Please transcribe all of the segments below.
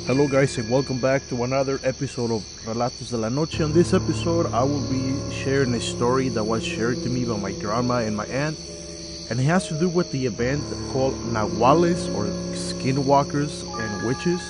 Hello, guys, and welcome back to another episode of Relatos de la Noche. On this episode, I will be sharing a story that was shared to me by my grandma and my aunt, and it has to do with the event called Nahuales or Skinwalkers and Witches.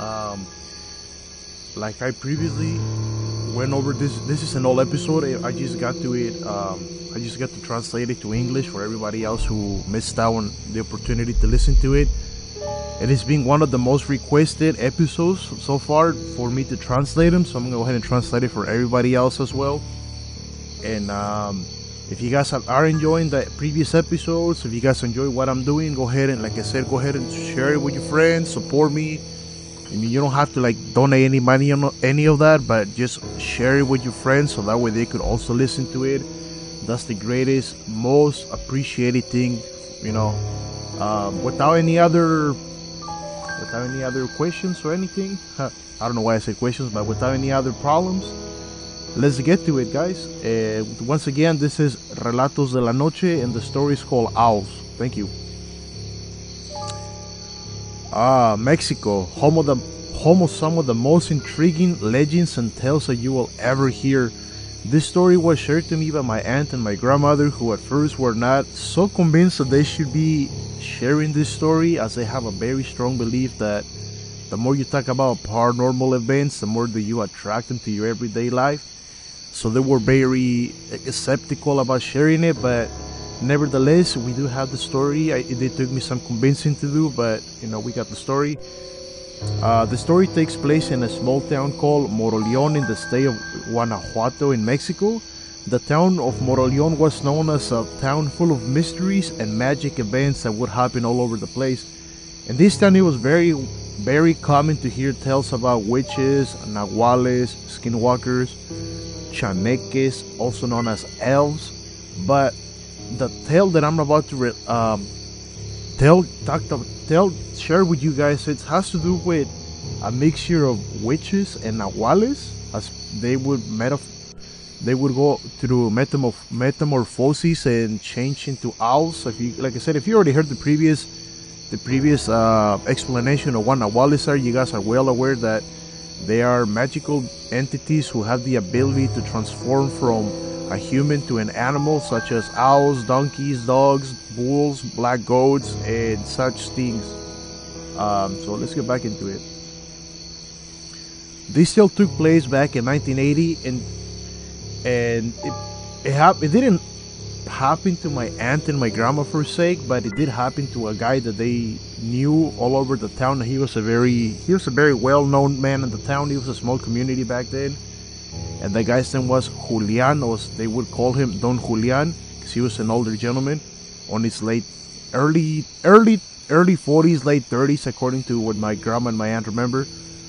Like I previously went over this. This is an old episode. I just got to it. I just got to translate it to English for everybody else who missed out on the opportunity to listen to it. It has been one of the most requested episodes so far for me to translate them, so I'm going to go ahead and translate it for everybody else as well. And if you guys are enjoying the previous episodes, if you guys enjoy what I'm doing, go ahead and, like I said, go ahead and share it with your friends, support me. I mean, you don't have to donate any money on any of that, but just share it with your friends so that way they could also listen to it. That's the greatest, most appreciated thing, without any other questions or anything. I don't know why I said questions, but without any other problems, let's get to it, guys. Once again, this is Relatos de la Noche, and the story is called Owls. Thank you. Mexico, home of some of the most intriguing legends and tales that you will ever hear. This story was shared to me by my aunt and my grandmother, who at first were not so convinced that they should be sharing this story, as they have a very strong belief that the more you talk about paranormal events, the more that you attract them to your everyday life. So they were very skeptical about sharing it, but nevertheless, we do have the story. It took me some convincing to do, but we got the story. The story takes place in a small town called Moroleon in the state of Guanajuato in Mexico. The town of Moroleon was known as a town full of mysteries and magic events that would happen all over the place. In this town, it was very, very common to hear tales about witches, nahuales, skinwalkers, chaneques, also known as elves. But the tale that I'm about to share with you guys, it has to do with a mixture of witches and nahuales, as they would go through metamorphosis and change into owls. If you already heard the previous explanation of what nahuales are, you guys are well aware that they are magical entities who have the ability to transform from a human to an animal, such as owls, donkeys, dogs, bulls, black goats, and such things. So let's get back into it. This tale took place back in 1980, and it didn't happen to my aunt and my grandma for sake, but it did happen to a guy that they knew all over the town. He was a very well-known man in the town. He was a small community back then. And the guy's name was Julian, or they would call him Don Julian, because he was an older gentleman on his early 40s, late 30s, according to what my grandma and my aunt remember.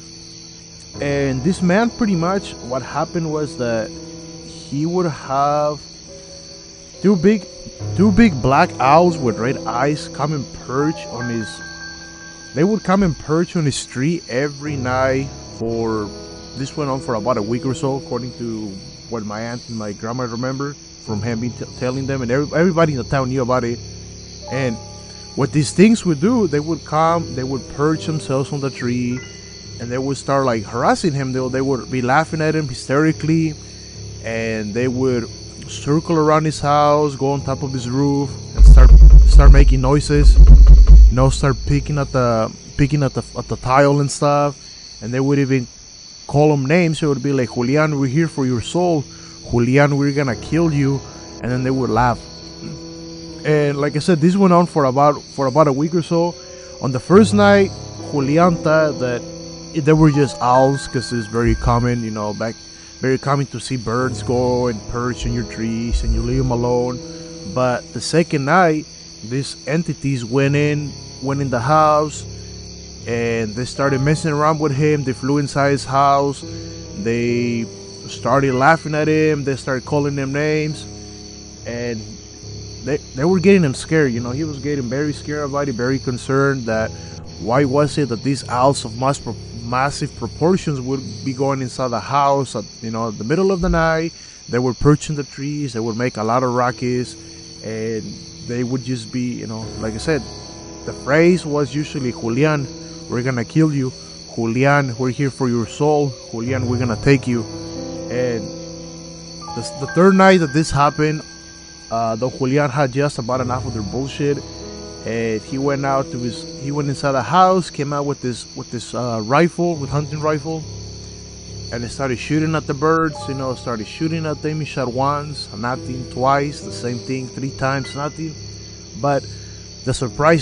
And this man, pretty much, what happened was that he would have two big black owls with red eyes come and perch on his. They would come and perch on his tree every night for. This went on for about a week or so, according to what my aunt and my grandma remember from him telling them, and everybody in the town knew about it. And what these things would do, they would come, they would perch themselves on the tree, and they would start harassing him. They would be laughing at him hysterically, and they would circle around his house, go on top of his roof, and start making noises. Start picking at the tile and stuff, and they would even call him names. It would be like, Julian, we're here for your soul. Julian, we're gonna kill you. And then they would laugh. And like I said, this went on for about a week or so. On the first night, Julian thought that they were just owls, because it's very common, very common to see birds go and perch on your trees and you leave them alone. But the second night, these entities went in the house, and they started messing around with him. They flew inside his house. They started laughing at him. They started calling him names, and they were getting him scared. He was getting very scared about it, very concerned that why was it that these owls of massive proportions would be going inside the house at the middle of the night. They were perching the trees. They would make a lot of ruckus, and they would just be, like I said, the phrase was usually, Julian, we're gonna kill you. Julian, we're here for your soul. Julian, we're gonna take you. And the third night that this happened, though Julian had just about enough of their bullshit, and he went inside the house, came out with this rifle, with hunting rifle, and he started shooting at the birds. Started shooting at them. He shot once, nothing. Twice, the same thing. 3 times, nothing. But the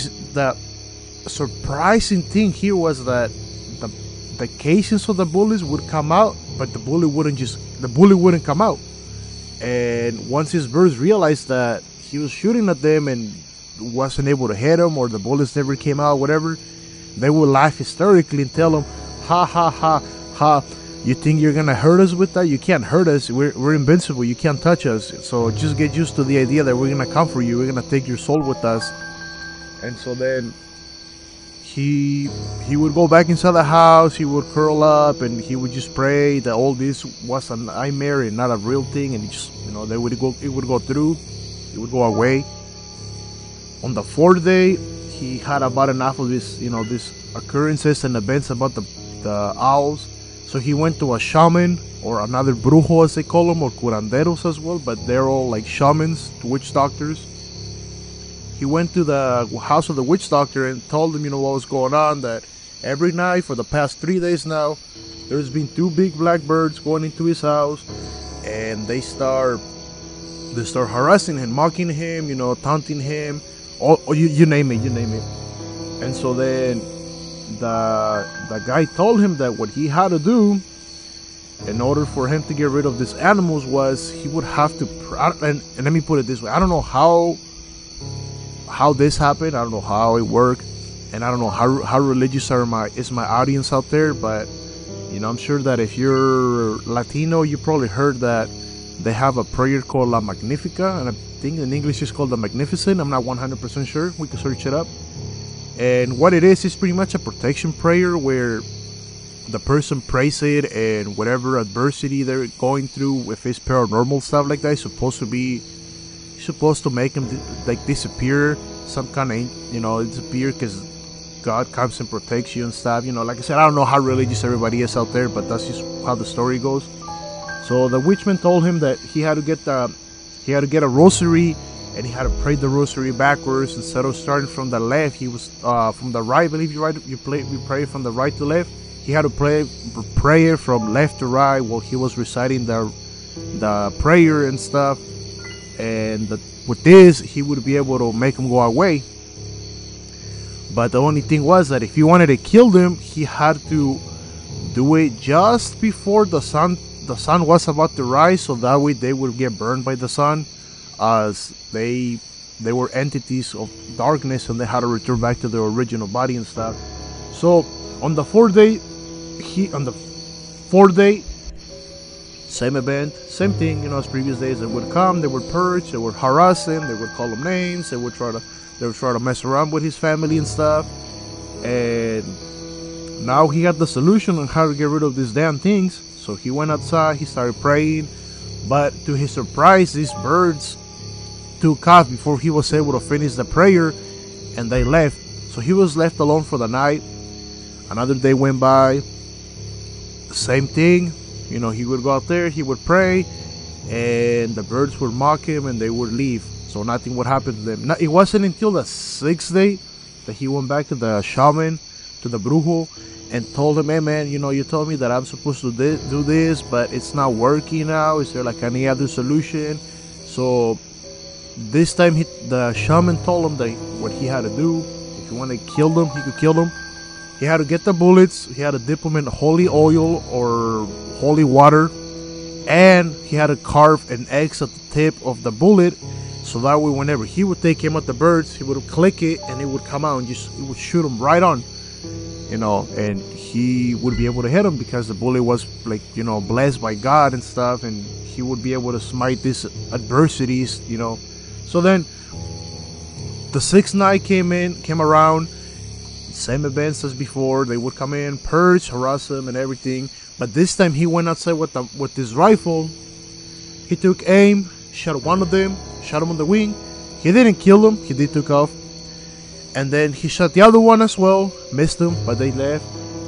surprising thing here was that the casings of the bullets would come out, but the bullet wouldn't come out. And once his birds realized that he was shooting at them and wasn't able to hit them, or the bullets never came out, whatever, they would laugh hysterically and tell him, ha ha ha ha, you think you're gonna hurt us with that? You can't hurt us. We're invincible. You can't touch us. So just get used to the idea that we're gonna come for you. We're gonna take your soul with us. And so then he would go back inside the house. He would curl up and he would just pray that all this was a nightmare and not a real thing. And it would go through. It would go away. On the 4th day, he had about enough of this occurrences and events about the owls. So he went to a shaman, or another brujo as they call them, or curanderos as well, but they're all like shamans, witch doctors. He went to the house of the witch doctor and told him, what was going on, that every night for the past 3 days now, there's been 2 big black birds going into his house, and they start harassing him, mocking him, taunting him, you name it. And so then the guy told him that what he had to do in order for him to get rid of these animals was he would have to, and let me put it this way, I don't know how this happened, I don't know how it worked, and I don't know how religious is my audience out there, but I'm sure that if you're Latino, you probably heard that they have a prayer called La Magnifica, and I think in English it's called the Magnificent. I'm not 100% sure. We can search it up. And what it is pretty much a protection prayer where the person prays it, and whatever adversity they're going through, if it's paranormal stuff like that, it's supposed to make them like disappear, some kind of, disappear, because God comes and protects you and stuff. Like I said, I don't know how religious everybody is out there, but that's just how the story goes. So the witchman told him that he had to get a rosary, and he had to pray the rosary backwards instead of starting from the left. He was from the right. I believe you pray from the right to left. He had to pray prayer from left to right while he was reciting the prayer and stuff. And with this, he would be able to make them go away. But the only thing was that if he wanted to kill them, he had to do it just before the sun was about to rise, so that way they would get burned by the sun, as they were entities of darkness and they had to return back to their original body and stuff. So on the 4th day, same event, same thing, as previous days. They would come, they would purge, they would harass him, they would call him names, they would try to mess around with his family and stuff. And now he had the solution on how to get rid of these damn things. So he went outside, he started praying, but to his surprise, these birds took off before he was able to finish the prayer, and they left. So he was left alone for the night. Another day went by, the same thing. He would go out there, he would pray, and the birds would mock him and they would leave. So nothing would happen to them. It wasn't until the 6th day that he went back to the shaman, to the brujo, and told him, hey man, you told me that I'm supposed to do this, but it's not working now. Is there like any other solution? So this time the shaman told him that what he had to do, if he wanted to kill them, he could kill them. He had to get the bullets, he had to dip them in holy oil or holy water, and he had to carve an X at the tip of the bullet, so that way whenever he would take him at the birds, he would click it and it would come out and it would shoot him right on, and he would be able to hit him because the bullet was like, blessed by God and stuff, and he would be able to smite these adversities, So then the 6th night came around. Same events as before. They would come in, purge, harass him and everything. But this time he went outside with his rifle. He took aim, shot one of them, shot him on the wing. He didn't kill him, he did took off. And then he shot the other one as well, missed him, but they left.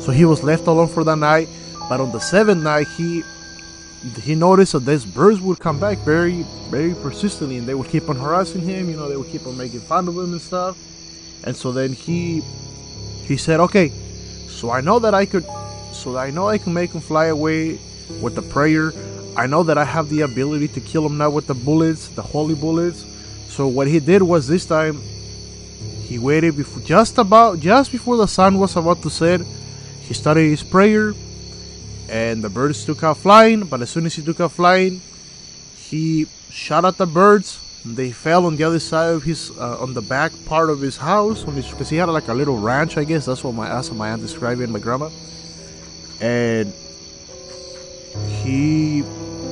So he was left alone for that night. But on the seventh night, he noticed that these birds would come back very, very persistently, and they would keep on harassing him. They would keep on making fun of him and stuff. And so then he said, okay, so I know I can make him fly away with the prayer. I know that I have the ability to kill him now with the bullets, the holy bullets. So what he did was, this time he waited just before the sun was about to set. He started his prayer, and the birds took out flying. But as soon as he took out flying, he shot at the birds. They fell on the other side of his, on the back part of his house, because he had like a little ranch, I guess. That's what my aunt described it, and my grandma. And he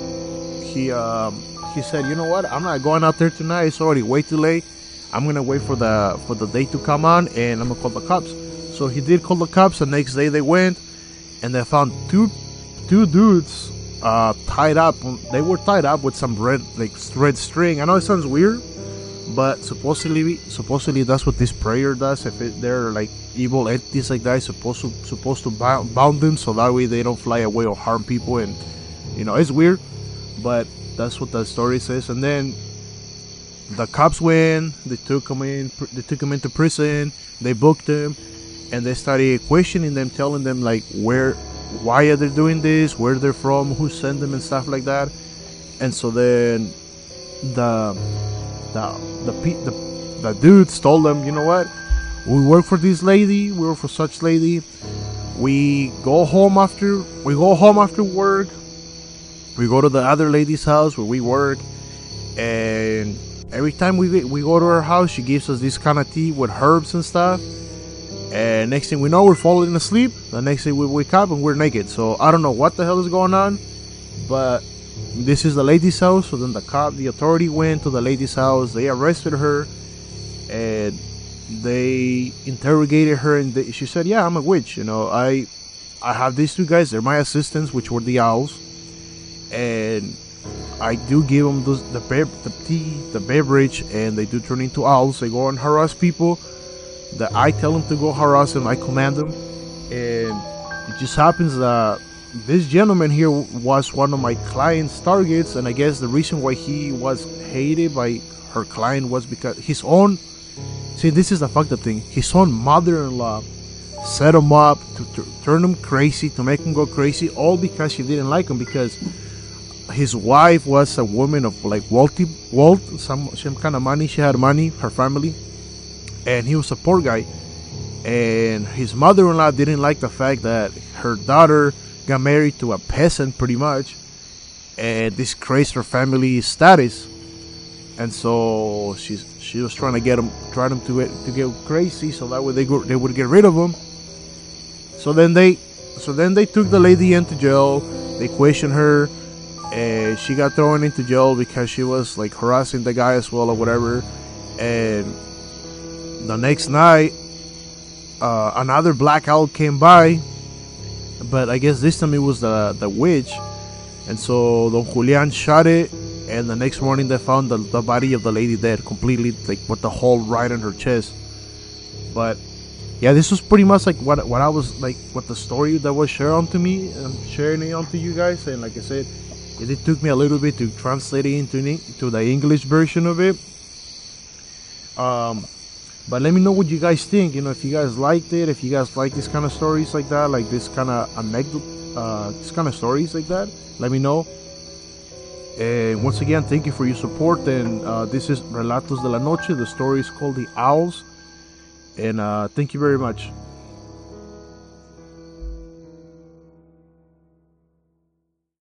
said, you know what? I'm not going out there tonight. It's already way too late. I'm gonna wait for the day to come on, and I'm gonna call the cops. So he did call the cops. The next day they went, and they found two dudes tied up. They were tied up with some red string. I know it sounds weird, but supposedly that's what this prayer does. If they're like evil entities like that, it's supposed to bound them, so that way they don't fly away or harm people. And it's weird, but that's what the story says. And then the cops went. They took him into prison. They booked him, and they started questioning them, telling them like why are they doing this, where they're from, who sent them, and stuff like that. And so then the dudes told them, you know what, we work for this lady, we work for such lady. We go home after work. We go to the other lady's house where we work, and every time we go to her house, she gives us this kind of tea with herbs and stuff. And next thing we know, we're falling asleep. The next day we wake up and we're naked. So I don't know what the hell is going on, but this is the lady's house. So then the authority went to the lady's house. They arrested her, and they interrogated her. And she said, "Yeah, I'm a witch. I have these two guys. They're my assistants, which were the owls, and I do give them the tea, the beverage, and they do turn into owls. They go and harass people. That I tell them to go harass them. I command them, and it just happens that this gentleman here was one of my client's targets. And I guess the reason why he was hated by her client was because his own. See, this is the fucked up thing. His own mother-in-law set him up to turn him crazy, to make him go crazy, all because she didn't like him, because his wife was a woman of like some kind of money. She had money, her family. And he was a poor guy, and his mother-in-law didn't like the fact that her daughter got married to a peasant, pretty much, and disgraced her family status. And so she was trying to get him to get crazy, so that way they would get rid of him. So then they took the lady into jail. They questioned her, and she got thrown into jail because she was like harassing the guy as well, or whatever. And the next night, another black owl came by, but I guess this time it was the witch. And so Don Julian shot it, and the next morning they found the body of the lady dead, completely, like with the hole right in her chest. But yeah, this was pretty much like what I was like, what the story that was shared onto me, and sharing it onto you guys. And like I said, it took me a little bit to translate it into the English version of it. But let me know what you guys think. If you guys liked it, if you guys like this kind of stories like that, like this kind of anecdote, this kind of stories like that, let me know. And once again, thank you for your support. And this is Relatos de la Noche. The story is called The Owls. And thank you very much.